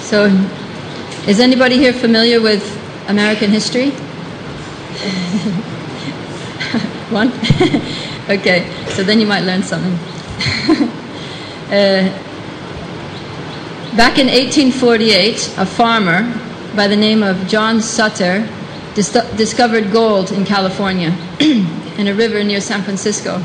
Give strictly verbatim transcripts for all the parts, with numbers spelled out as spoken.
So, is anybody here familiar with American history? One? Okay, so then you might learn something. uh, back in eighteen forty-eight, a farmer by the name of John Sutter dis discovered gold in California in a river near San Francisco.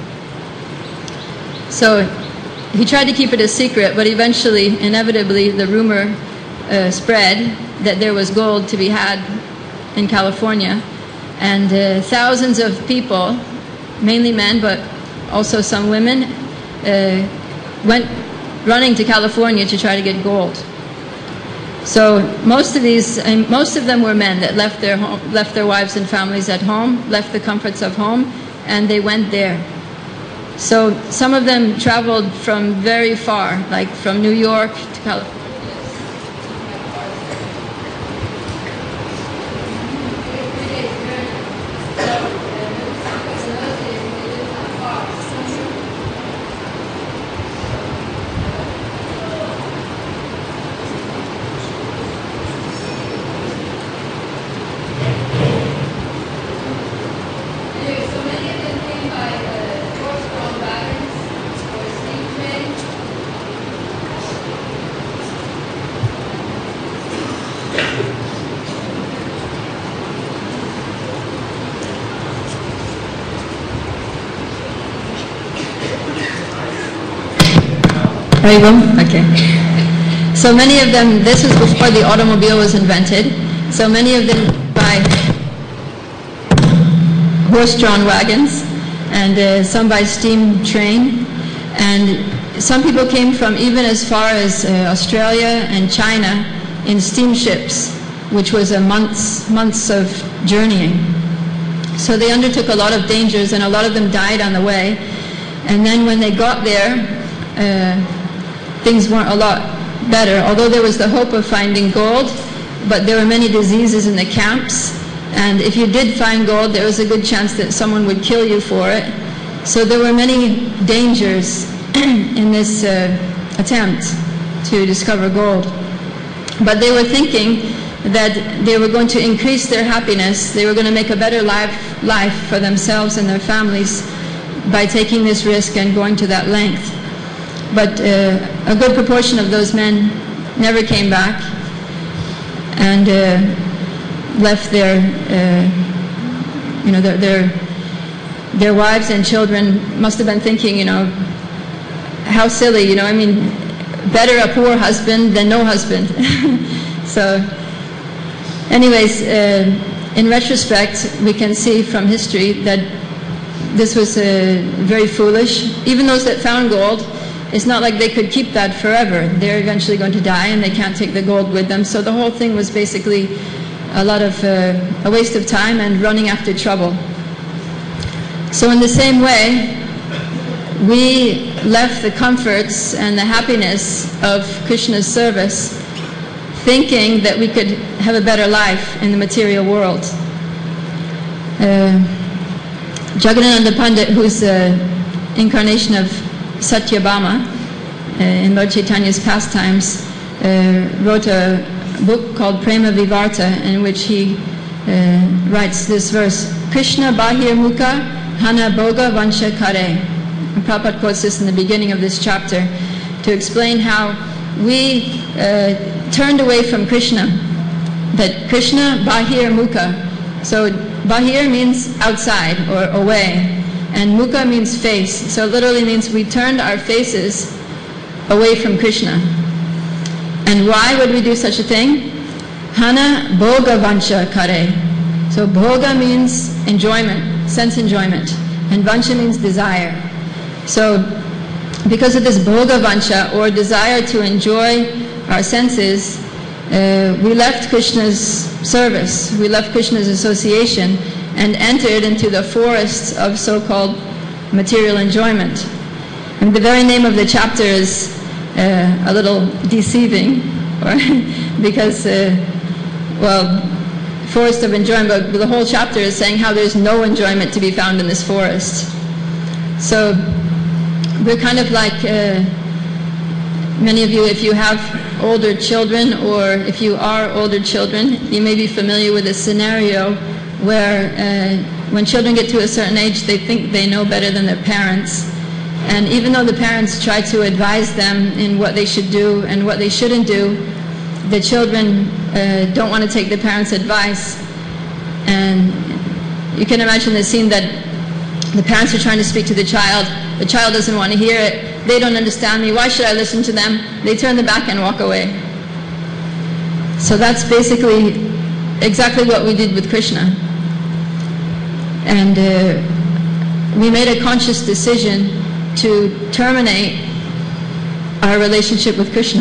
So he tried to keep it a secret, but eventually, inevitably, the rumor uh, spread that there was gold to be had in California, and uh, thousands of people, mainly men, but also some women, uh, went running to California to try to get gold. So most of these, and most of them were men that left their home, left their wives and families at home, left the comforts of home, and they went there. So some of them traveled from very far, like from New York to California. There you go. Okay. So many of them, this was before the automobile was invented, so many of them by horse-drawn wagons, and uh, some by steam train, and some people came from even as far as uh, Australia and China in steamships, which was a months, months of journeying. So they undertook a lot of dangers, and a lot of them died on the way. And then when they got there, uh, things weren't a lot better, although there was the hope of finding gold, but there were many diseases in the camps, and if you did find gold, there was a good chance that someone would kill you for it. So there were many dangers in this uh, attempt to discover gold. But they were thinking that they were going to increase their happiness, they were going to make a better life, life for themselves and their families by taking this risk and going to that length. But uh, a good proportion of those men never came back and uh, left their, uh, you know, their, their, their wives and children must have been thinking, you know, how silly, you know, I mean, better a poor husband than no husband. So, anyways, uh, in retrospect, we can see from history that this was uh, very foolish. Even those that found gold, it's not like they could keep that forever. They're eventually going to die and they can't take the gold with them. So the whole thing was basically a lot of uh, a waste of time and running after trouble. So in the same way, we left the comforts and the happiness of Krishna's service thinking that we could have a better life in the material world. Uh, Jagannatha Pandit, who's the incarnation of Satyabhama uh, in Lord Chaitanya's pastimes, uh, wrote a book called Prema Vivarta, in which he uh, writes this verse: Krishna Bahir Mukha Hana Bhoga Vansha Kare. And Prabhupada quotes this in the beginning of this chapter to explain how we uh, turned away from Krishna. That Krishna Bahir Mukha. So Bahir means outside or away, and Mukha means face. So it literally means we turned our faces away from Krishna. And why would we do such a thing? Hana Bhoga Vansha Kare. So Bhoga means enjoyment, sense enjoyment, and Vansha means desire. So because of this Bhoga Vansha, or desire to enjoy our senses, uh, we left Krishna's service, we left Krishna's association, and entered into the forests of so-called material enjoyment. And the very name of the chapter is uh, a little deceiving, or because, uh, well, forest of enjoyment, but the whole chapter is saying how there's no enjoyment to be found in this forest. So we're kind of like uh, many of you, if you have older children or if you are older children, you may be familiar with a scenario where uh, when children get to a certain age, they think they know better than their parents. And even though the parents try to advise them in what they should do and what they shouldn't do, the children uh, don't want to take the parents' advice. And you can imagine the scene that the parents are trying to speak to the child. The child doesn't want to hear it. They don't understand me. Why should I listen to them? They turn their back and walk away. So that's basically exactly what we did with Krishna. And uh, we made a conscious decision to terminate our relationship with Krishna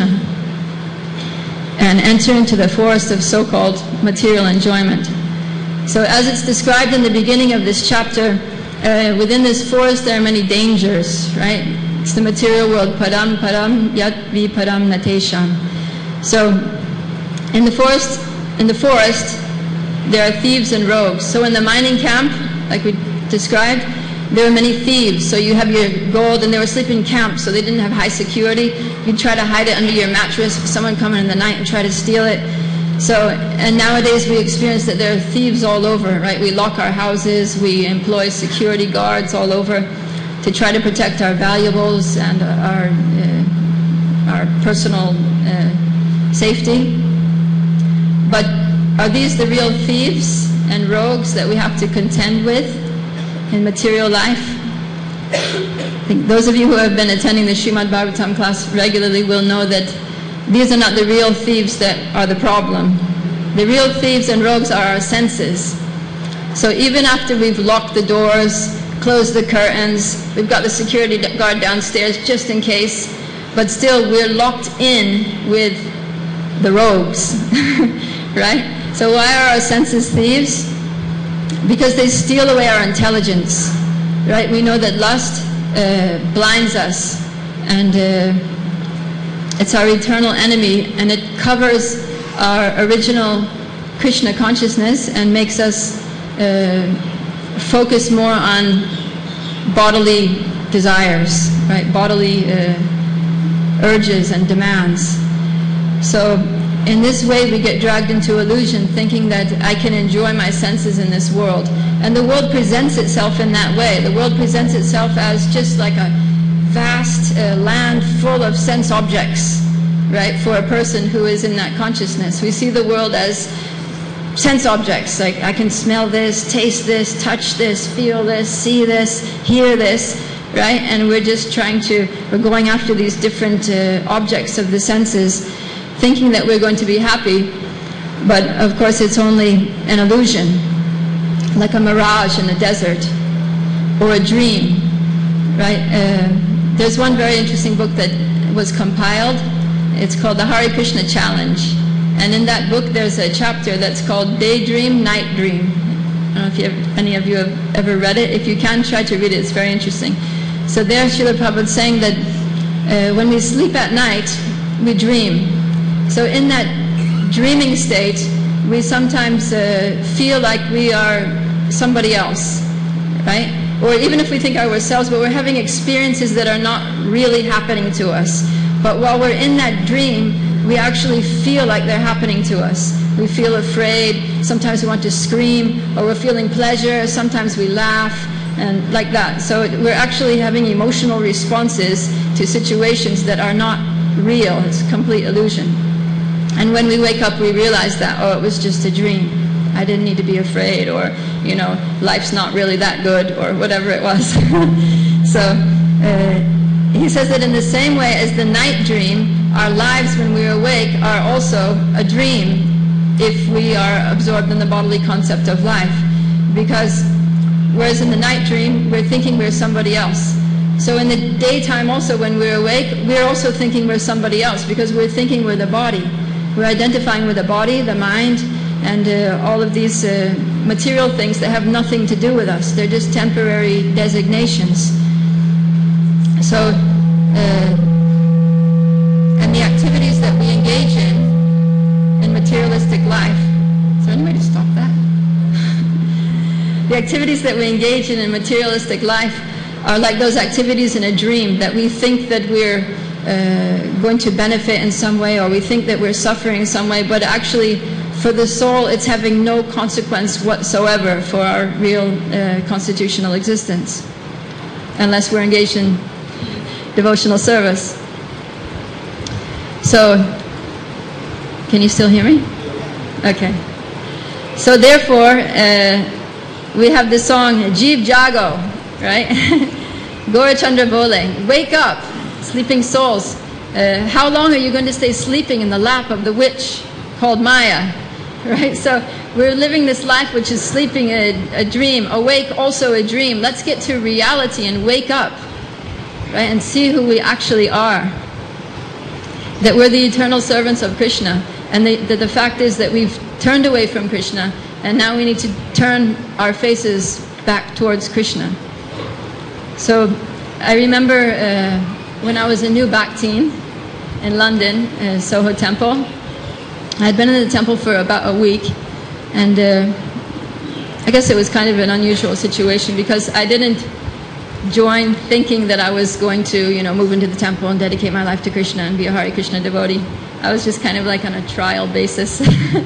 and enter into the forest of so-called material enjoyment. So as it's described in the beginning of this chapter, uh, within this forest there are many dangers, right? It's the material world, param param yat vi param natesham. So in the forest, in the forest, there are thieves and rogues. So in the mining camp, like we described, there were many thieves. So you have your gold, and they were sleeping in camps, so they didn't have high security. You'd try to hide it under your mattress for someone coming in the night and try to steal it. So, and nowadays we experience that there are thieves all over, right? We lock our houses, we employ security guards all over to try to protect our valuables and our, uh, our personal uh, safety. But are these the real thieves and rogues that we have to contend with in material life? I think those of you who have been attending the Srimad Bhagavatam class regularly will know that these are not the real thieves that are the problem. The real thieves and rogues are our senses. So even after we've locked the doors, closed the curtains, we've got the security guard downstairs just in case, but still we're locked in with the rogues, right? So why are our senses thieves? Because they steal away our intelligence, right? We know that lust uh, blinds us, and uh, it's our eternal enemy, and it covers our original Krishna consciousness and makes us uh, focus more on bodily desires, right? Bodily uh, urges and demands. So in this way we get dragged into illusion, thinking that I can enjoy my senses in this world. And the world presents itself in that way. The world presents itself as just like a vast uh, land full of sense objects, right, for a person who is in that consciousness. We see the world as sense objects, like I can smell this, taste this, touch this, feel this, see this, hear this, right? And we're just trying to, we're going after these different uh, objects of the senses, thinking that we're going to be happy, but of course it's only an illusion, like a mirage in the desert, or a dream, right? Uh, there's one very interesting book that was compiled. It's called the Hare Krishna Challenge, and in that book there's a chapter that's called Daydream, Night Dream. I don't know if you have, any of you have ever read it. If you can, try to read it, it's very interesting. So there Srila Prabhupada is saying that uh, when we sleep at night, we dream. So in that dreaming state, we sometimes uh, feel like we are somebody else, right? Or even if we think of ourselves, but we're having experiences that are not really happening to us. But while we're in that dream, we actually feel like they're happening to us. We feel afraid, sometimes we want to scream, or we're feeling pleasure, sometimes we laugh, and like that. So we're actually having emotional responses to situations that are not real. It's a complete illusion. And when we wake up, we realize that, oh, it was just a dream. I didn't need to be afraid, or, you know, life's not really that good, or whatever it was. So uh, he says that in the same way as the night dream, our lives when we're awake are also a dream if we are absorbed in the bodily concept of life. Because whereas in the night dream, we're thinking we're somebody else. So in the daytime also, when we're awake, we're also thinking we're somebody else, because we're thinking we're the body. We're identifying with the body, the mind, and uh, all of these uh, material things that have nothing to do with us. They're just temporary designations. So, uh, and the activities that we engage in, in materialistic life, is there any way to stop that? The activities that we engage in in materialistic life are like those activities in a dream, that we think that we're uh, going to benefit in some way, or we think that we're suffering in some way, but actually for the soul it's having no consequence whatsoever for our real uh, constitutional existence, unless we're engaged in devotional service. So, can you still hear me? Okay. So therefore, uh, we have the song Jeev Jago, right? Gaura Chandra Bole, wake up, sleeping souls. Uh, how long are you going to stay sleeping in the lap of the witch called Maya? Right? So we're living this life which is sleeping a, a dream, awake also a dream. Let's get to reality and wake up, right? And see who we actually are. That we're the eternal servants of Krishna. And the, the, the fact is that we've turned away from Krishna, and now we need to turn our faces back towards Krishna. So I remember uh, when I was a new Bhaktin in London, uh, Soho Temple. I had been in the temple for about a week, and uh, I guess it was kind of an unusual situation because I didn't join thinking that I was going to, you know, move into the temple and dedicate my life to Krishna and be a Hare Krishna devotee. I was just kind of like on a trial basis.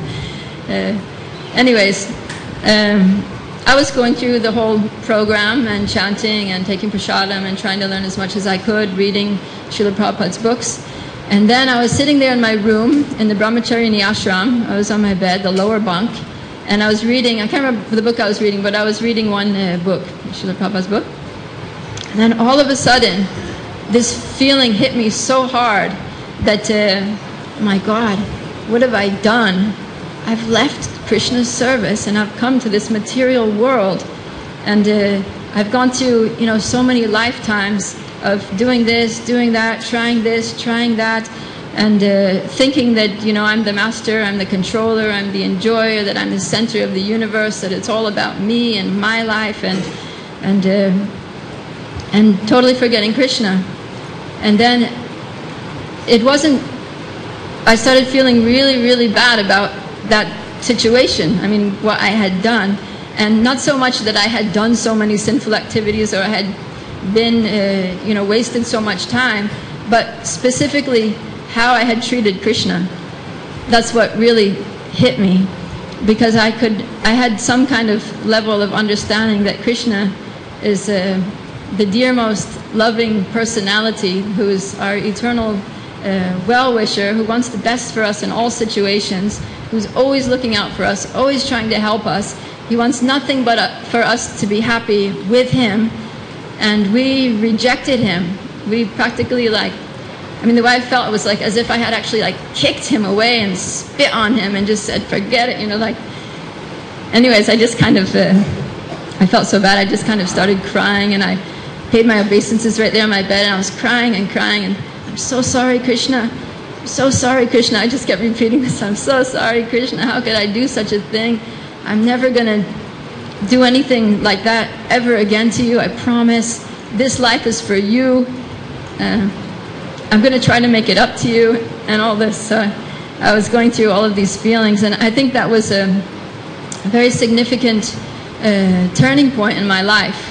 uh, anyways, um, I was going through the whole program and chanting and taking prasadam and trying to learn as much as I could, reading Srila Prabhupada's books. And then I was sitting there in my room in the Brahmacharini ashram. I was on my bed, the lower bunk, and I was reading, I can't remember the book I was reading, but I was reading one uh, book, Srila Prabhupada's book. And then all of a sudden, this feeling hit me so hard that, uh, my God, what have I done? I've left Krishna's service and I've come to this material world, and uh, I've gone through, you know, so many lifetimes of doing this, doing that, trying this, trying that, and uh, thinking that, you know, I'm the master, I'm the controller, I'm the enjoyer, that I'm the center of the universe, that it's all about me and my life, and and uh, and totally forgetting Krishna. And then it wasn't, I started feeling really, really bad about that situation. I mean, what I had done. And not so much that I had done so many sinful activities or I had been, uh, you know, wasted so much time, but specifically how I had treated Krishna. That's what really hit me, because I could, I had some kind of level of understanding that Krishna is uh, the dearmost loving personality, who is our eternal uh, well-wisher, who wants the best for us in all situations, who's always looking out for us, always trying to help us. He wants nothing but uh, for us to be happy with him, and we rejected him. We practically, like, I mean, the way I felt, it was like as if I had actually like kicked him away and spit on him and just said, forget it, you know, like. Anyways, I just kind of, uh, I felt so bad, I just kind of started crying, and I paid my obeisances right there on my bed, and I was crying and crying, and I'm so sorry, Krishna. I'm so sorry, Krishna. I just kept repeating this. I'm so sorry, Krishna. How could I do such a thing? I'm never going to do anything like that ever again to you. I promise. This life is for you. Uh, I'm going to try to make it up to you, and all this. Uh, I was going through all of these feelings, and I think that was a, a very significant uh, turning point in my life.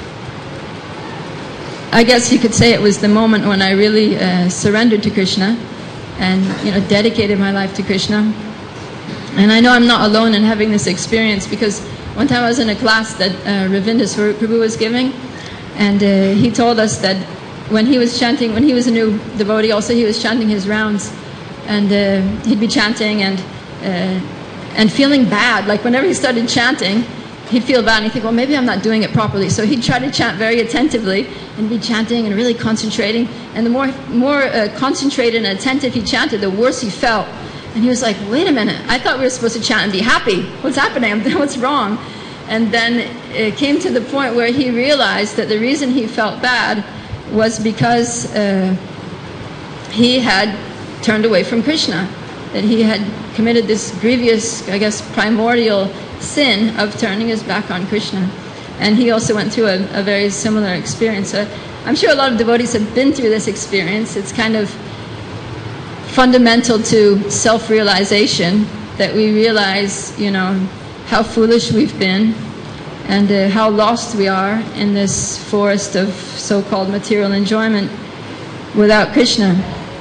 I guess you could say it was the moment when I really uh, surrendered to Krishna and, you know, dedicated my life to Krishna. And I know I'm not alone in having this experience, because one time I was in a class that uh, Ravinda Swarup Prabhu was giving, and uh, he told us that when he was chanting, when he was a new devotee also, he was chanting his rounds, and uh, he'd be chanting and uh, and feeling bad. Like whenever he started chanting, he'd feel bad and he'd think, well, maybe I'm not doing it properly. So he'd try to chant very attentively and be chanting and really concentrating. And the more more uh, concentrated and attentive he chanted, the worse he felt. And he was like, wait a minute, I thought we were supposed to chant and be happy. What's happening? What's wrong? And then it came to the point where he realized that the reason he felt bad was because uh, he had turned away from Krishna. That he had committed this grievous, I guess, primordial sin of turning his back on Krishna. And he also went through a, a very similar experience. So I'm sure a lot of devotees have been through this experience. It's kind of fundamental to self-realization, that we realize, you know, how foolish we've been and uh, how lost we are in this forest of so-called material enjoyment without Krishna.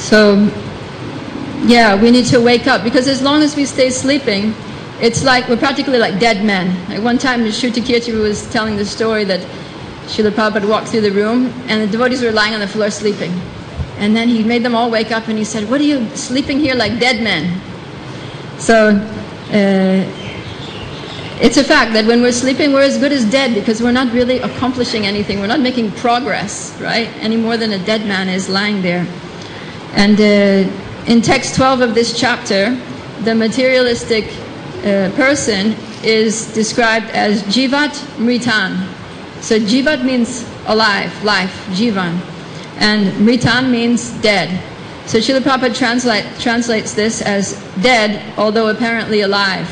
So, yeah, we need to wake up, because as long as we stay sleeping, it's like we're practically like dead men. Like one time, Shruti Kirti was telling the story that Srila Prabhupada walked through the room and the devotees were lying on the floor sleeping. And then he made them all wake up and he said, "What are you sleeping here like dead men?" So, uh, it's a fact that when we're sleeping, we're as good as dead, because we're not really accomplishing anything. We're not making progress, right? Any more than a dead man is lying there. And uh, in text twelve of this chapter, the materialistic uh, person is described as Jivat Mritan. So Jivat means alive, life, Jivan. And Mritan means dead. So Srila Prabhupada translate, translates this as dead, although apparently alive.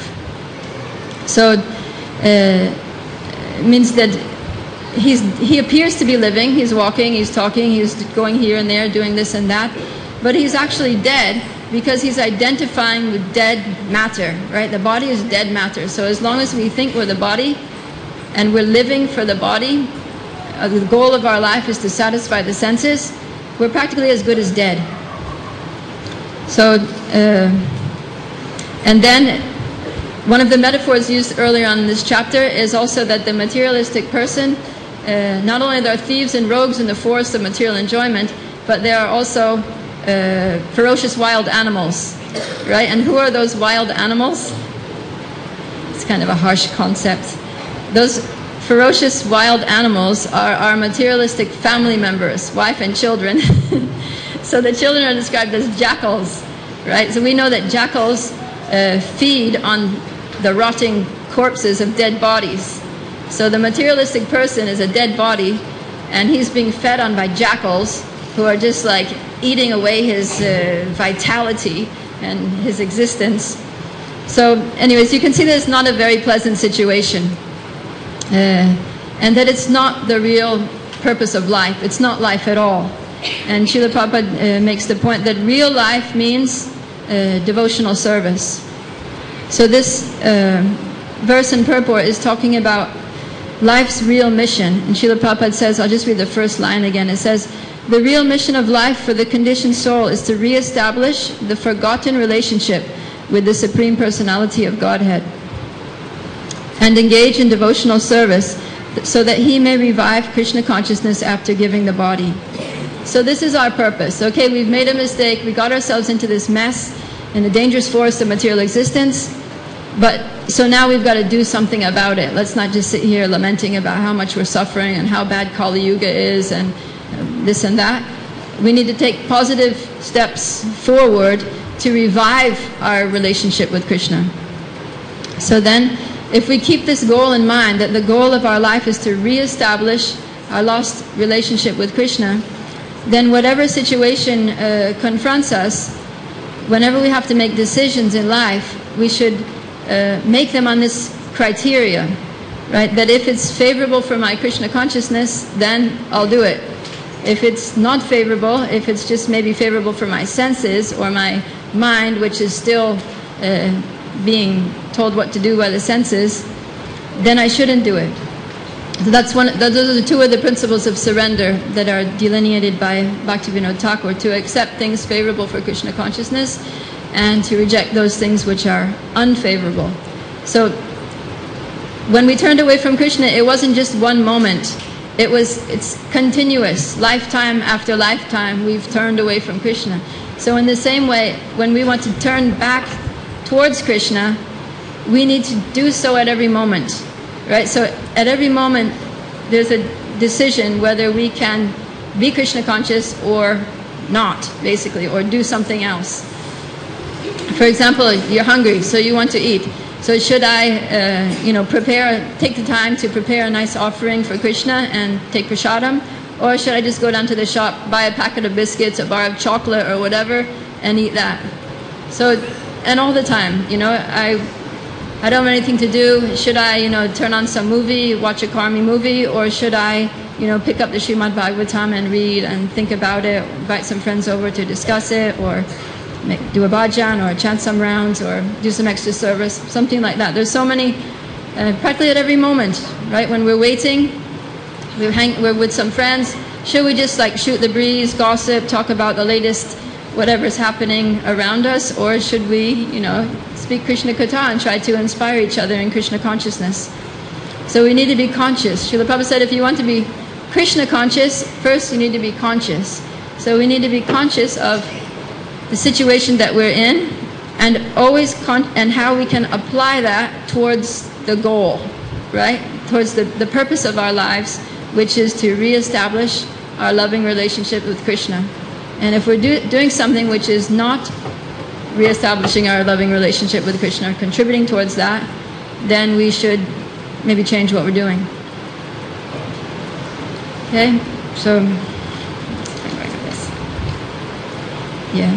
So uh, it means that he's, he appears to be living, he's walking, he's talking, he's going here and there, doing this and that, but he's actually dead because he's identifying with dead matter, right? The body is dead matter. So as long as we think we're the body and we're living for the body, uh, the goal of our life is to satisfy the senses, we're practically as good as dead. So, uh, and then one of the metaphors used earlier on in this chapter is also that the materialistic person, uh, not only there are thieves and rogues in the forest of material enjoyment, but there are also uh, ferocious wild animals, right? And who are those wild animals? It's kind of a harsh concept. Those ferocious wild animals are our materialistic family members, wife and children. So the children are described as jackals, right? So we know that jackals uh, feed on the rotting corpses of dead bodies. So the materialistic person is a dead body, and he's being fed on by jackals who are just like eating away his uh, vitality and his existence. So anyways, you can see that it's not a very pleasant situation. Uh, and that it's not the real purpose of life. It's not life at all. And Srila Prabhupada uh, makes the point that real life means uh, devotional service. So this uh, verse in purport is talking about life's real mission. And Srila Prabhupada says, I'll just read the first line again. It says, the real mission of life for the conditioned soul is to reestablish the forgotten relationship with the Supreme Personality of Godhead and engage in devotional service so that he may revive Krishna consciousness after giving the body. So this is our purpose. Okay, we've made a mistake. We got ourselves into this mess in the dangerous forest of material existence. But so now we've got to do something about it. Let's not just sit here lamenting about how much we're suffering and how bad Kali Yuga is and this and that. We need to take positive steps forward to revive our relationship with Krishna. So then, if we keep this goal in mind, that the goal of our life is to reestablish our lost relationship with Krishna, then whatever situation uh, confronts us, whenever we have to make decisions in life, we should uh, make them on this criteria, right? That if it's favorable for my Krishna consciousness, then I'll do it. If it's not favorable, if it's just maybe favorable for my senses or my mind, which is still uh, being told what to do by the senses, then I shouldn't do it. So that's one. Those are the two of the principles of surrender that are delineated by Bhaktivinoda Thakur: to accept things favorable for Krishna consciousness, and to reject those things which are unfavorable. So when we turned away from Krishna, it wasn't just one moment. It was. It's continuous, lifetime after lifetime. We've turned away from Krishna. So in the same way, when we want to turn back towards Krishna, we need to do so at every moment, right? So at every moment, there's a decision whether we can be Krishna conscious or not, basically, or do something else. For example, you're hungry, so you want to eat. So should I, uh, you know, prepare, take the time to prepare a nice offering for Krishna and take prasadam? Or should I just go down to the shop, buy a packet of biscuits, a bar of chocolate or whatever, and eat that? So, and all the time, you know, I I don't have anything to do. Should I, you know, turn on some movie, watch a Karmi movie, or should I, you know, pick up the Srimad Bhagavatam and read and think about it, invite some friends over to discuss it, or make, do a bhajan, or chant some rounds, or do some extra service, something like that. There's so many, uh, practically at every moment, right? When we're waiting, we're, hang, we're with some friends. Should we just like shoot the breeze, gossip, talk about the latest whatever's happening around us, or should we, you know, speak Krishna Katha and try to inspire each other in Krishna consciousness? So we need to be conscious. Srila Prabhupada said if you want to be Krishna conscious, first you need to be conscious. So we need to be conscious of the situation that we're in, and always con and how we can apply that towards the goal, right? Towards the, the purpose of our lives, which is to reestablish our loving relationship with Krishna. And if we're do, doing something which is not reestablishing our loving relationship with Krishna, or contributing towards that, then we should maybe change what we're doing. Okay, so yeah.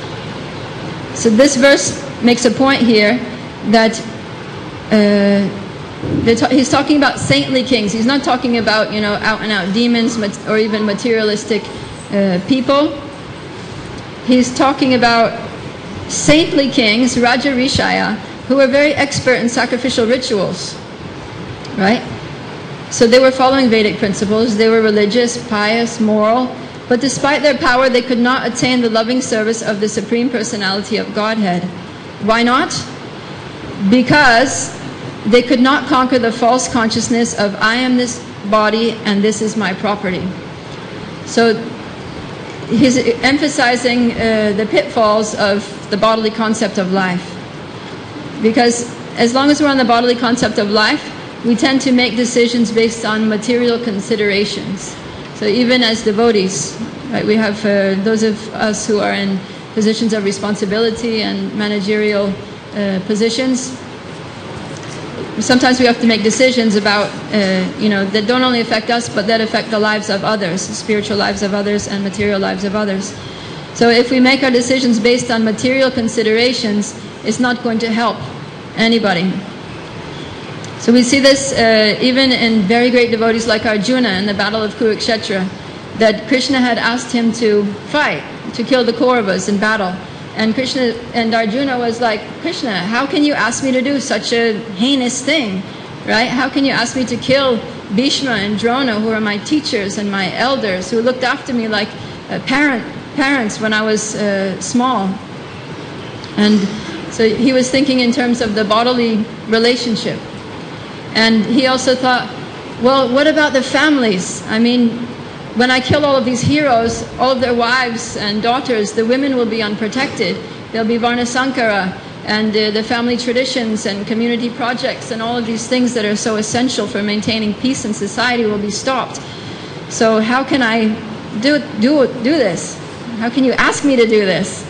So this verse makes a point here that uh, ta he's talking about saintly kings. He's not talking about, you know, out and out demons or even materialistic uh, people. He's talking about saintly kings, Raja Rishaya, who were very expert in sacrificial rituals, right? So they were following Vedic principles. They were religious, pious, moral. But despite their power, they could not attain the loving service of the Supreme Personality of Godhead. Why not? Because they could not conquer the false consciousness of I am this body and this is my property. So he's emphasizing uh, the pitfalls of the bodily concept of life. Because as long as we're on the bodily concept of life, we tend to make decisions based on material considerations. So even as devotees, right, we have uh, those of us who are in positions of responsibility and managerial uh, positions. Sometimes we have to make decisions about, uh, you know, that don't only affect us, but that affect the lives of others, the spiritual lives of others and material lives of others. So if we make our decisions based on material considerations, it's not going to help anybody. So we see this uh, even in very great devotees like Arjuna in the Battle of Kurukshetra, that Krishna had asked him to fight, to kill the Kauravas in battle. And Krishna and Arjuna was like, Krishna, how can you ask me to do such a heinous thing, right? How can you ask me to kill Bhishma and Drona, who are my teachers and my elders, who looked after me like uh, parent, parents when I was uh, small? And so he was thinking in terms of the bodily relationship. And he also thought, well, what about the families? I mean, when I kill all of these heroes, all of their wives and daughters, the women will be unprotected. There'll be Varna Sankara, and uh, the family traditions and community projects and all of these things that are so essential for maintaining peace in society will be stopped. So how can I do, do, do this? How can you ask me to do this?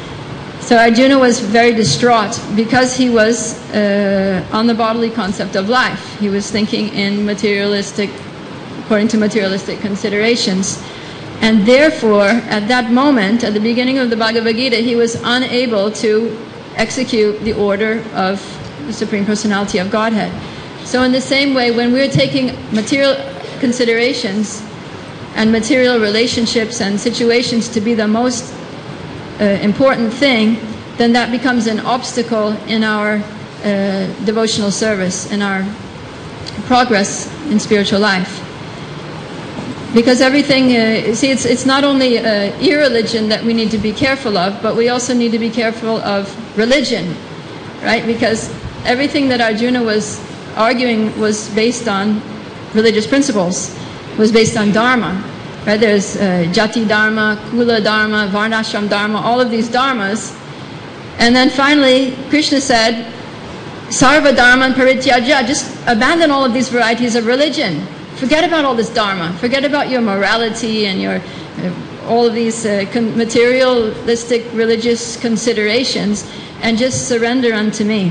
So Arjuna was very distraught because he was uh, on the bodily concept of life. He was thinking in materialistic, according to materialistic considerations. And therefore, at that moment, at the beginning of the Bhagavad Gita, he was unable to execute the order of the Supreme Personality of Godhead. So in the same way, when we're taking material considerations and material relationships and situations to be the most Uh, important thing, then that becomes an obstacle in our uh, devotional service, in our progress in spiritual life. Because everything, uh, see, it's, it's not only uh, irreligion that we need to be careful of, but we also need to be careful of religion, right? Because everything that Arjuna was arguing was based on religious principles, was based on dharma. Right? There's uh, Jati Dharma, Kula Dharma, Varnashram Dharma, all of these dharmas. And then finally, Krishna said, Sarva Dharma Parityaja, just abandon all of these varieties of religion. Forget about all this dharma. Forget about your morality and your uh, all of these uh, materialistic religious considerations, and just surrender unto me.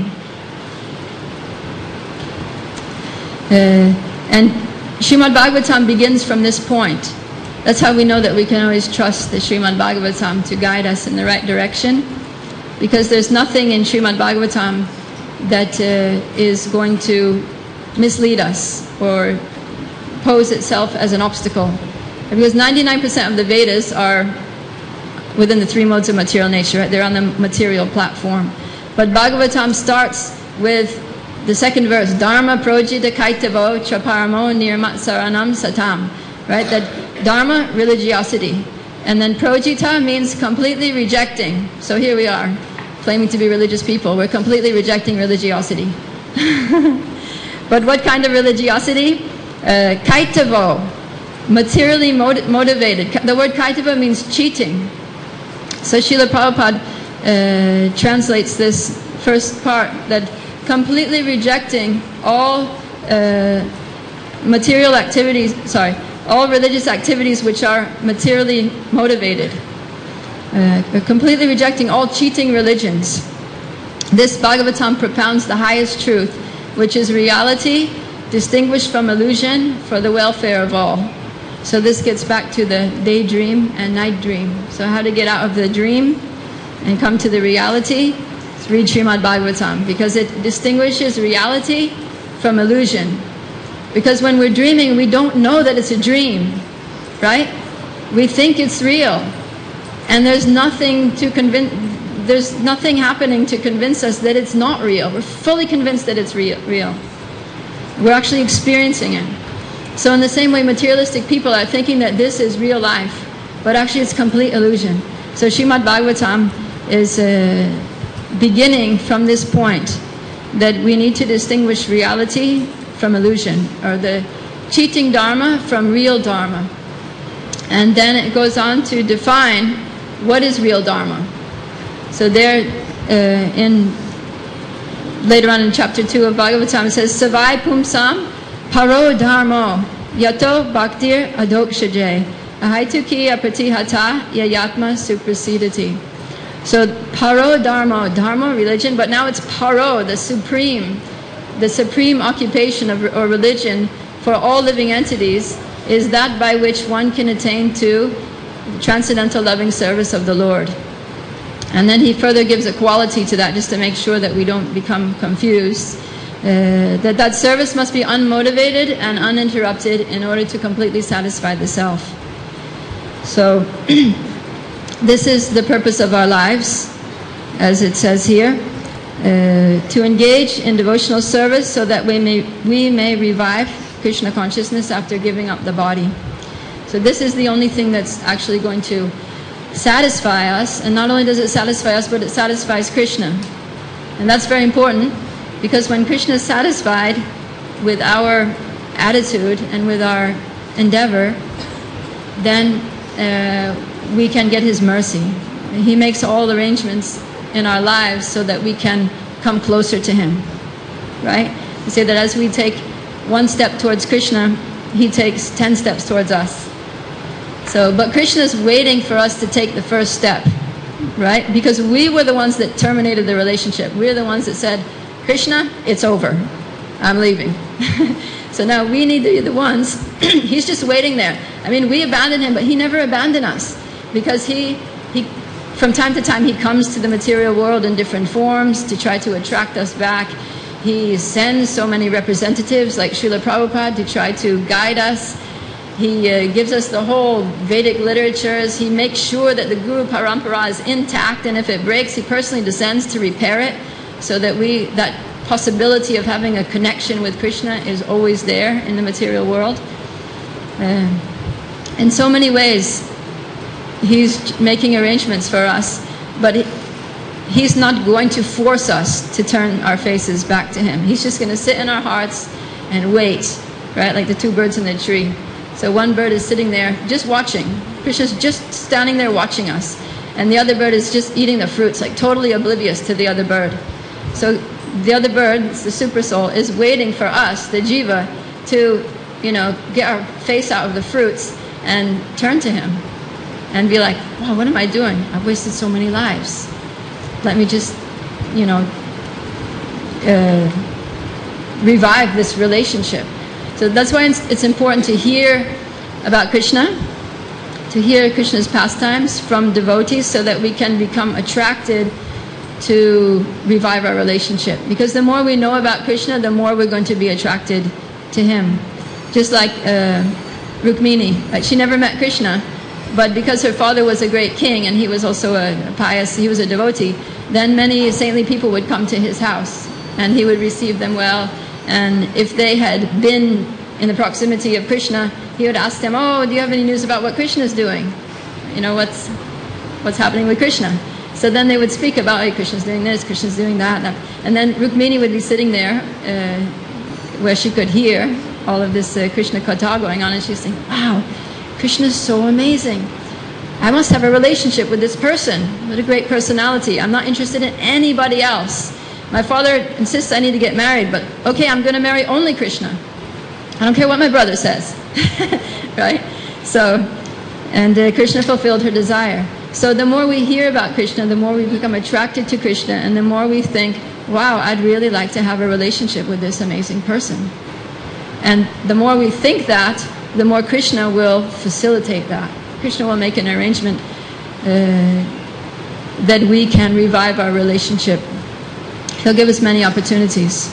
Uh, and Srimad Bhagavatam begins from this point. That's how we know that we can always trust the Srimad Bhagavatam to guide us in the right direction, because there's nothing in Srimad Bhagavatam that uh, is going to mislead us or pose itself as an obstacle. Because ninety-nine percent of the Vedas are within the three modes of material nature, right? They're on the material platform. But Bhagavatam starts with the second verse, Dharma projita kaitavo chaparamo nirmatsaranam satam. Right? That Dharma, religiosity. And then projita means completely rejecting. So here we are, claiming to be religious people. We're completely rejecting religiosity. But what kind of religiosity? Uh, kaitavo, materially motiv motivated. The word kaitava means cheating. So Srila Prabhupada uh, translates this first part, that completely rejecting all uh, material activities, sorry, all religious activities which are materially motivated. Uh, completely rejecting all cheating religions. This Bhagavatam propounds the highest truth, which is reality distinguished from illusion for the welfare of all. So this gets back to the daydream and night dream. So how to get out of the dream and come to the reality? Read Srimad Bhagavatam, because it distinguishes reality from illusion. Because when we're dreaming, we don't know that it's a dream, right? We think it's real, and there's nothing to convince. There's nothing happening to convince us that it's not real. We're fully convinced that it's real. Real. We're actually experiencing it. So in the same way, materialistic people are thinking that this is real life, but actually it's complete illusion. So Srimad Bhagavatam is uh, beginning from this point, that we need to distinguish reality from illusion, or the cheating dharma from real dharma. And then it goes on to define what is real dharma. So there, uh, in later on in chapter two of Bhagavatam, it says, Savai pumsam paro dharmo yato bhaktir adokshaje ahaituki apatihata yayatma suprasidati. So paro dharma, dharma, religion, but now it's paro, the supreme, the supreme occupation of, or religion for all living entities, is that by which one can attain to transcendental loving service of the Lord. And then he further gives a quality to that, just to make sure that we don't become confused. Uh, that that service must be unmotivated and uninterrupted in order to completely satisfy the self. So this is the purpose of our lives, as it says here, uh, to engage in devotional service so that we may, we may revive Krishna consciousness after giving up the body. So this is the only thing that's actually going to satisfy us, and not only does it satisfy us, but it satisfies Krishna. And that's very important, because when Krishna is satisfied with our attitude and with our endeavor, then uh, we can get his mercy. He makes all arrangements in our lives so that we can come closer to him, right? We say that as we take one step towards Krishna, he takes ten steps towards us. So, but Krishna is waiting for us to take the first step, right? Because we were the ones that terminated the relationship. We're the ones that said, Krishna, it's over. I'm leaving. So now we need to be the ones. He's just waiting there. I mean, we abandoned him, but he never abandoned us, because he, he, from time to time, he comes to the material world in different forms to try to attract us back. He sends so many representatives like Srila Prabhupada to try to guide us. He uh, gives us the whole Vedic literatures. He makes sure that the Guru Parampara is intact, and if it breaks, he personally descends to repair it, so that we, that possibility of having a connection with Krishna is always there in the material world. Uh, in so many ways, he's making arrangements for us, but he, he's not going to force us to turn our faces back to him. He's just going to sit in our hearts and wait, right? Like the two birds in the tree. So one bird is sitting there just watching. Krishna's just standing there watching us. And the other bird is just eating the fruits, like totally oblivious to the other bird. So the other bird, the super soul, is waiting for us, the jiva, to, you know, get our face out of the fruits and turn to him and be like, wow, what am I doing? I've wasted so many lives. Let me just, you know, uh, revive this relationship. So that's why it's, it's important to hear about Krishna, to hear Krishna's pastimes from devotees, so that we can become attracted to revive our relationship. Because the more we know about Krishna, the more we're going to be attracted to him. Just like uh, Rukmini, right? She never met Krishna, but because her father was a great king and he was also a, a pious, he was a devotee, then many saintly people would come to his house and he would receive them well. And if they had been in the proximity of Krishna, he would ask them, oh, do you have any news about what Krishna is doing? you know, what's, what's happening with Krishna? So then they would speak about, hey, Krishna's doing this, Krishna's doing that. And then Rukmini would be sitting there uh, where she could hear all of this uh, Krishna Katha going on, and she'd think, wow, Krishna's so amazing. I must have a relationship with this person. What a great personality. I'm not interested in anybody else. My father insists I need to get married, but okay, I'm going to marry only Krishna. I don't care what my brother says. Right? So, and uh, Krishna fulfilled her desire. So the more we hear about Krishna, the more we become attracted to Krishna, and the more we think, wow, I'd really like to have a relationship with this amazing person. And the more we think that, the more Krishna will facilitate that. Krishna will make an arrangement uh, that we can revive our relationship. He'll give us many opportunities.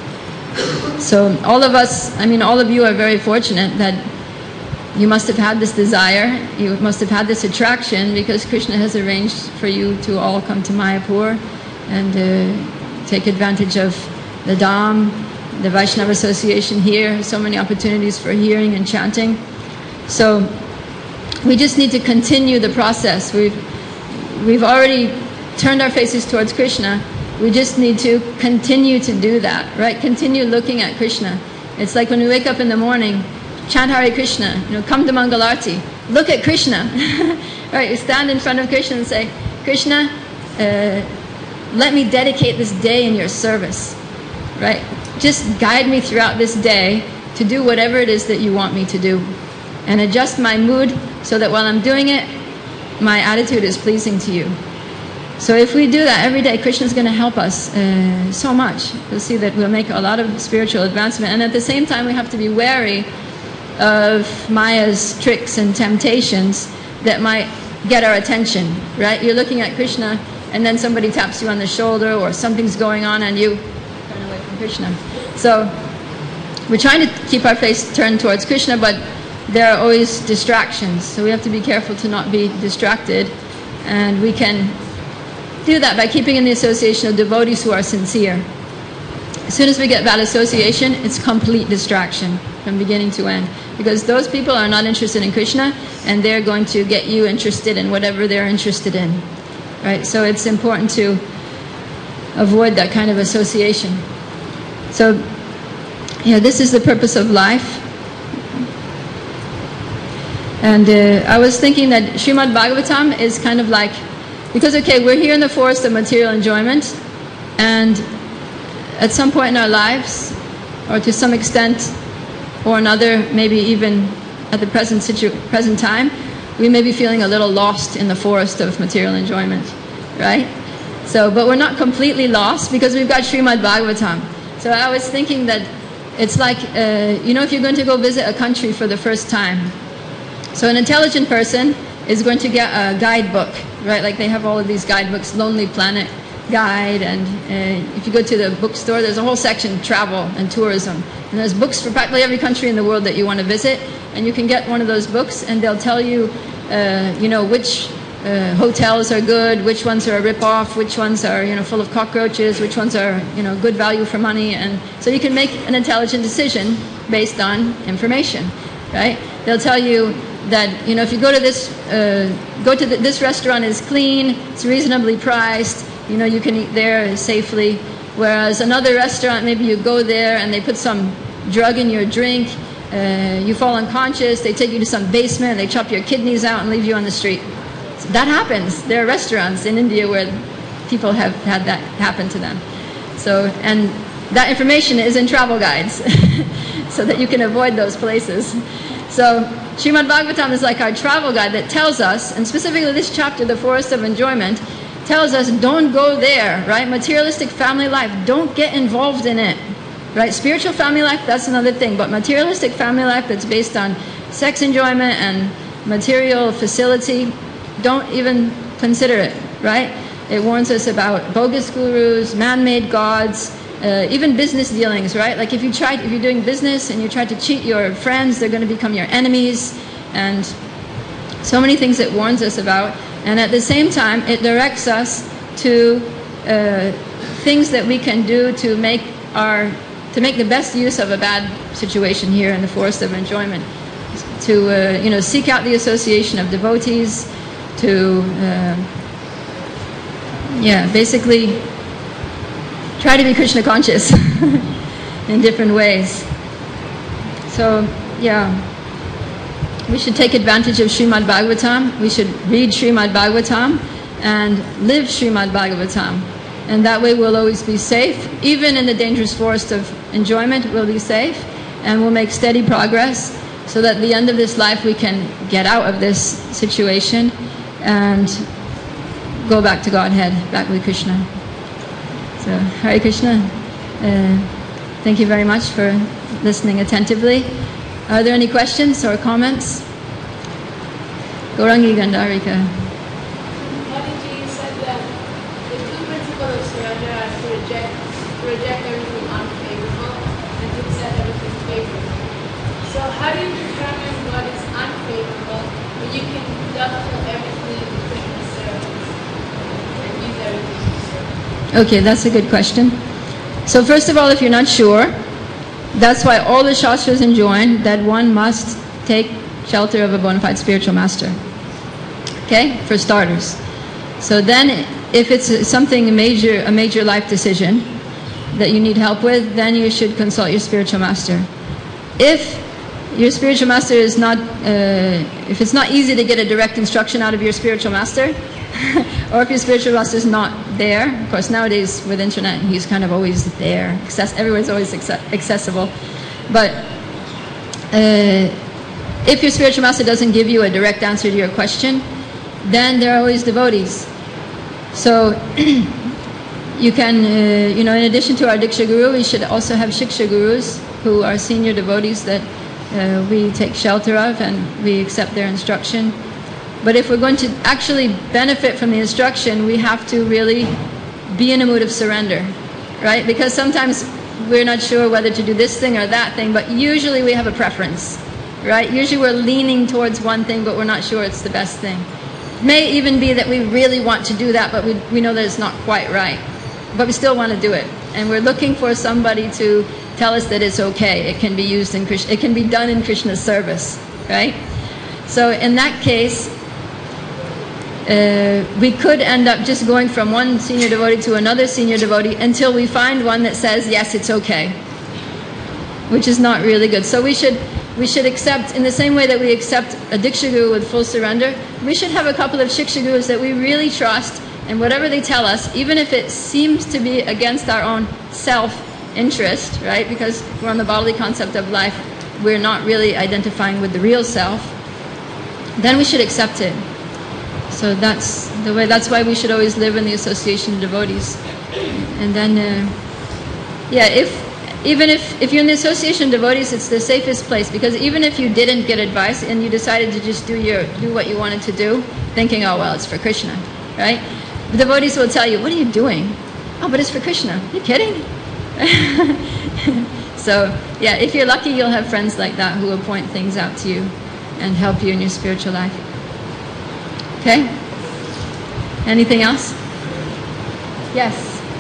So all of us, I mean, all of you are very fortunate that you must have had this desire, you must have had this attraction, because Krishna has arranged for you to all come to Mayapur and uh, take advantage of the Dham, the Vaishnava Association here, so many opportunities for hearing and chanting. So we just need to continue the process. We've, we've already turned our faces towards Krishna. We just need to continue to do that, right? Continue looking at Krishna. It's like when we wake up in the morning, chant Hare Krishna, you know, come to Mangalarti, look at Krishna, right? You stand in front of Krishna and say, Krishna, uh, let me dedicate this day in your service, right? Just guide me throughout this day to do whatever it is that you want me to do, and adjust my mood so that while I'm doing it, my attitude is pleasing to you. So if we do that every day, Krishna is going to help us uh, so much. You'll see that we'll make a lot of spiritual advancement, and at the same time we have to be wary of Maya's tricks and temptations that might get our attention, right? You're looking at Krishna and then somebody taps you on the shoulder or something's going on and you turn away from Krishna. So we're trying to keep our face turned towards Krishna, but there are always distractions. So we have to be careful to not be distracted, and we can do that by keeping in the association of devotees who are sincere. As soon as we get bad association, it's complete distraction from beginning to end, because those people are not interested in Krishna, and they're going to get you interested in whatever they're interested in, right? So it's important to avoid that kind of association. So, you know, this is the purpose of life. And uh, I was thinking that Srimad Bhagavatam is kind of like, because okay, we're here in the forest of material enjoyment, and at some point in our lives, or to some extent or another, maybe even at the present situ present time, we may be feeling a little lost in the forest of material enjoyment, right? So, but we're not completely lost because we've got Srimad Bhagavatam. So I was thinking that it's like, uh, you know, if you're going to go visit a country for the first time, so an intelligent person is going to get a guidebook, right? Like they have all of these guidebooks, Lonely Planet Guide, and uh, if you go to the bookstore, there's a whole section, travel and tourism. And there's books for practically every country in the world that you want to visit, and you can get one of those books and they'll tell you, uh, you know, which uh, hotels are good, which ones are a rip-off, which ones are, you know, full of cockroaches, which ones are, you know, good value for money. And so you can make an intelligent decision based on information, right? They'll tell you that, you know, if you go to this, uh, go to the, this restaurant is clean, it's reasonably priced, you know, you can eat there safely. Whereas another restaurant, maybe you go there and they put some drug in your drink, uh, you fall unconscious, they take you to some basement, they chop your kidneys out and leave you on the street. So that happens. There are restaurants in India where people have had that happen to them. So, and that information is in travel guides so that you can avoid those places. So Srimad Bhagavatam is like our travel guide that tells us, and specifically this chapter, the Forest of Enjoyment, tells us don't go there, right? Materialistic family life, don't get involved in it, right? Spiritual family life, that's another thing, but materialistic family life that's based on sex enjoyment and material facility, don't even consider it, right? It warns us about bogus gurus, man-made gods, uh, even business dealings, right? Like if you try, if you're doing business and you try to cheat your friends, they're going to become your enemies, and so many things it warns us about. And at the same time, it directs us to uh, things that we can do to make our, to make the best use of a bad situation here in the Forest of Enjoyment. To uh, you know, seek out the association of devotees, to, uh, yeah, basically try to be Krishna conscious in different ways. So, yeah, we should take advantage of Srimad Bhagavatam. We should read Srimad Bhagavatam and live Srimad Bhagavatam. And that way we'll always be safe. Even in the dangerous forest of enjoyment, we'll be safe. And we'll make steady progress so that at the end of this life we can get out of this situation and go back to Godhead, back with Krishna. So, Hare Krishna. Uh, thank you very much for listening attentively. Are there any questions or comments? Gaurangi Gandarika. Bhadiji, you said that the two principles of surrender are to reject, to reject everything unfavorable and to accept everything favorable. So how do you determine what is unfavorable when you can dovetail everything in Krishna's service and use everything to serve? Okay, that's a good question. So first of all, if you're not sure, that's why all the Shastras enjoin that one must take shelter of a bona fide spiritual master. Okay, for starters. So then, if it's something major, a major life decision that you need help with, then you should consult your spiritual master. If your spiritual master is not, uh, if it's not easy to get a direct instruction out of your spiritual master, or if your spiritual master is not there, of course nowadays with internet he's kind of always there, access, everyone's always accessible, but uh, if your spiritual master doesn't give you a direct answer to your question, then there are always devotees. So you can, uh, you know, in addition to our Diksha Guru, we should also have Shiksha Gurus who are senior devotees that uh, we take shelter of and we accept their instruction. But if we're going to actually benefit from the instruction, we have to really be in a mood of surrender, right? Because sometimes we're not sure whether to do this thing or that thing, but usually we have a preference, right? Usually we're leaning towards one thing, but we're not sure it's the best thing. It may even be that we really want to do that, but we, we know that it's not quite right. But we still want to do it. And we're looking for somebody to tell us that it's okay. It can be used in Krishna, it can be done in Krishna's service, right? So in that case, Uh, we could end up just going from one senior devotee to another senior devotee until we find one that says, yes, it's okay, which is not really good. So we should, we should accept, in the same way that we accept a Diksha Guru with full surrender, we should have a couple of Shiksha Gurus that we really trust, and whatever they tell us, even if it seems to be against our own self-interest, right, because we're on the bodily concept of life, we're not really identifying with the real self, then we should accept it. So that's the way. That's why we should always live in the association of devotees. And then, uh, yeah, if even if if you're in the association of devotees, it's the safest place, because even if you didn't get advice and you decided to just do your do what you wanted to do, thinking, oh well, it's for Krishna, right? The devotees will tell you, what are you doing? Oh, but it's for Krishna. Are you kidding? So yeah, if you're lucky, you'll have friends like that who will point things out to you and help you in your spiritual life. Okay? Anything else? Yes.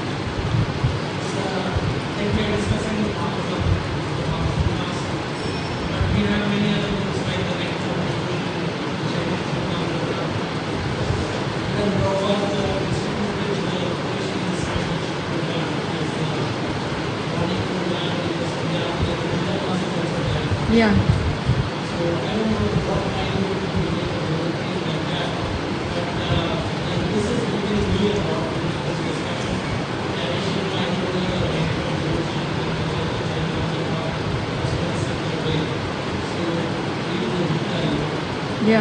Yeah. Yeah.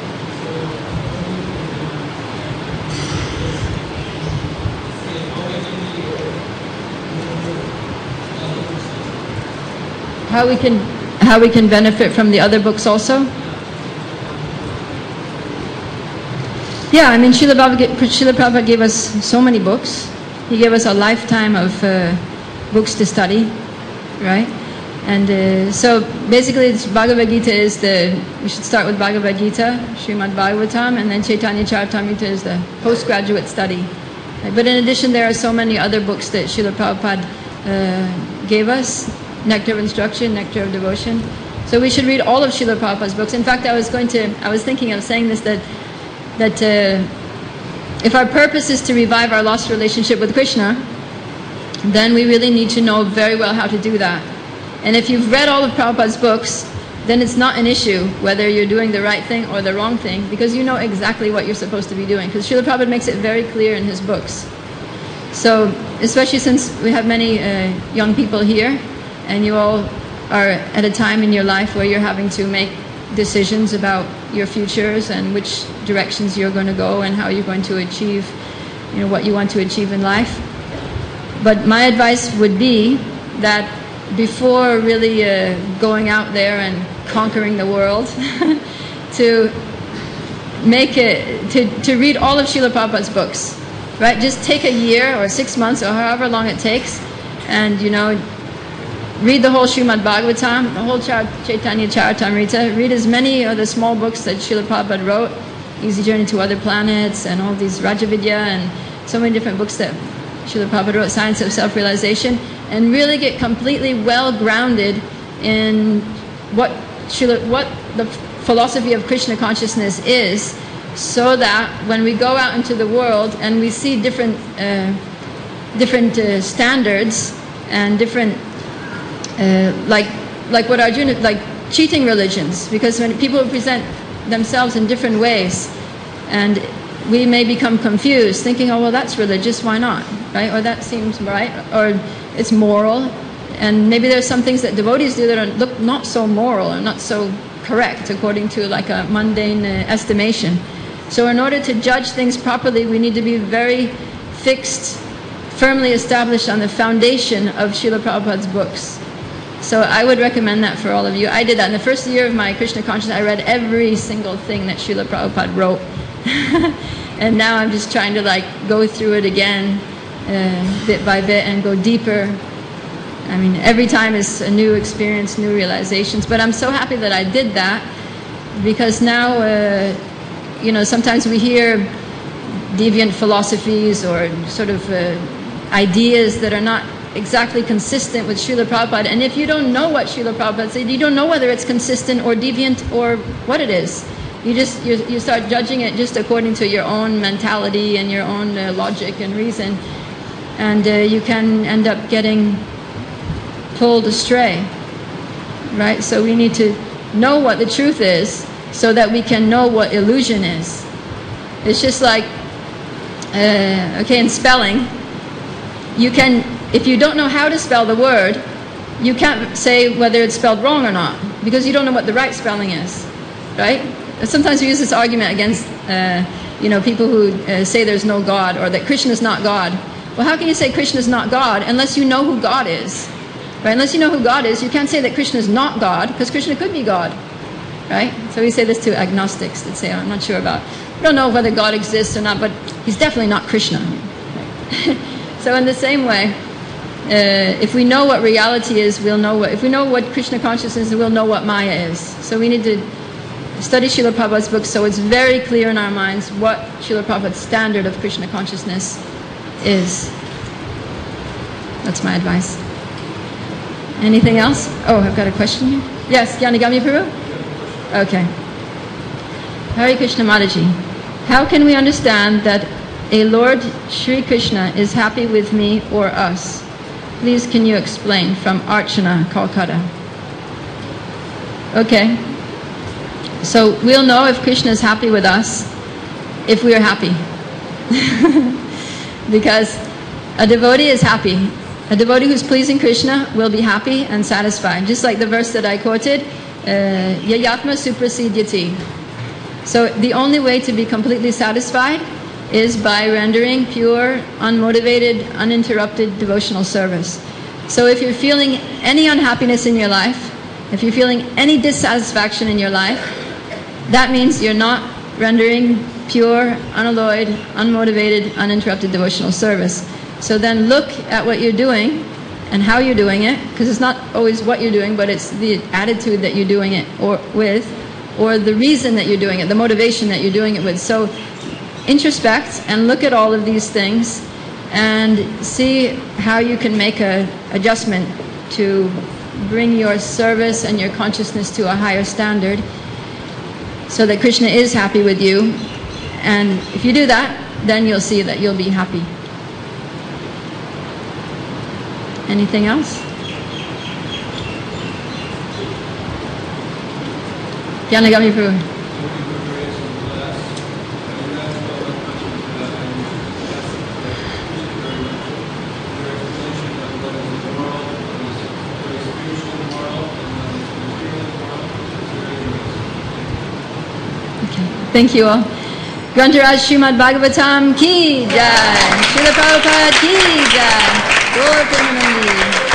How we can how we can benefit from the other books also? Yeah, I mean, Srila Prabhupada gave us so many books. He gave us a lifetime of uh, books to study, right? And uh, so basically it's Bhagavad Gita is the, we should start with Bhagavad Gita, Srimad Bhagavatam, and then Chaitanya Charitamrita is the postgraduate study. Right? But in addition, there are so many other books that Srila Prabhupada uh, gave us, Nectar of Instruction, Nectar of Devotion. So we should read all of Srila Prabhupada's books. In fact, I was going to, I was thinking of saying this, that that uh, if our purpose is to revive our lost relationship with Krishna, then we really need to know very well how to do that. And if you've read all of Prabhupada's books, then it's not an issue whether you're doing the right thing or the wrong thing, because you know exactly what you're supposed to be doing, because Srila Prabhupada makes it very clear in his books. So, especially since we have many uh, young people here, and you all are at a time in your life where you're having to make decisions about your futures and which directions you're going to go and how you're going to achieve, you know, what you want to achieve in life. But my advice would be that before really uh, going out there and conquering the world, to make it, to, to read all of Srila Prabhupada's books, right? Just take a year or six months or however long it takes, and, you know, read the whole Srimad Bhagavatam, the whole Char- Chaitanya Charitamrita, read as many of the small books that Srila Prabhupada wrote, Easy Journey to Other Planets, and all these Rajavidya, and so many different books that Srila Prabhupada wrote, Science of Self-Realization, and really get completely well-grounded in what Srila, what the philosophy of Krishna consciousness is, so that when we go out into the world and we see different uh, different uh, standards and different uh, like like what Arjuna, like cheating religions, because when people present themselves in different ways, and we may become confused, thinking, oh well, that's religious, why not, right? Or that seems right, or it's moral, and maybe there's some things that devotees do that are look not so moral or not so correct according to like a mundane uh, estimation. So in order to judge things properly, we need to be very fixed, firmly established on the foundation of Srila Prabhupada's books. So I would recommend that for all of you. I did that in the first year of my Krishna consciousness. I read every single thing that Srila Prabhupada wrote. And now I'm just trying to like go through it again, uh, bit by bit, and go deeper. I mean, every time is a new experience, new realizations. But I'm so happy that I did that, because now, uh, you know, sometimes we hear deviant philosophies or sort of uh, ideas that are not exactly consistent with Srila Prabhupada. And if you don't know what Srila Prabhupada said, you don't know whether it's consistent or deviant or what it is. You just you, you start judging it just according to your own mentality and your own uh, logic and reason, and uh, you can end up getting pulled astray, right? So we need to know what the truth is so that we can know what illusion is. It's just like, uh, okay, in spelling, you can, if you don't know how to spell the word, you can't say whether it's spelled wrong or not, because you don't know what the right spelling is, right? Sometimes we use this argument against, uh, you know, people who uh, say there's no God, or that Krishna is not God. Well, how can you say Krishna is not God unless you know who God is? Right? Unless you know who God is, you can't say that Krishna is not God, because Krishna could be God, right? So we say this to agnostics that say, oh, I'm not sure about, we don't know whether God exists or not, but he's definitely not Krishna. Right? So in the same way, uh, if we know what reality is, we'll know what, if we know what Krishna consciousness is, we'll know what Maya is. So we need to study Srila Prabhupada's books so it's very clear in our minds what Srila Prabhupada's standard of Krishna consciousness is. That's my advice. Anything else? Oh, I've got a question here. Yes, Yanagami Puru? Okay. Hare Krishna Mataji. How can we understand that a Lord Sri Krishna is happy with me or us? Please can you explain? From Archana, Kolkata. Okay. So we'll know if Krishna is happy with us if we are happy. Because a devotee is happy. A devotee who's pleasing Krishna will be happy and satisfied. Just like the verse that I quoted, Yayatma suprasidyati. So the only way to be completely satisfied is by rendering pure, unmotivated, uninterrupted devotional service. So if you're feeling any unhappiness in your life, if you're feeling any dissatisfaction in your life, that means you're not rendering pure, unalloyed, unmotivated, uninterrupted devotional service. So then look at what you're doing and how you're doing it, because it's not always what you're doing, but it's the attitude that you're doing it or with, or the reason that you're doing it, the motivation that you're doing it with. So introspect and look at all of these things and see how you can make an adjustment to bring your service and your consciousness to a higher standard so that Krishna is happy with you And if you do that, then you'll see that you'll be happy. Anything else? Yanagami Prabhu. Thank you all. Grantaraj Srimad Bhagavatam ki jai. Srila Prabhupada ki jai. Gaur Premanandi.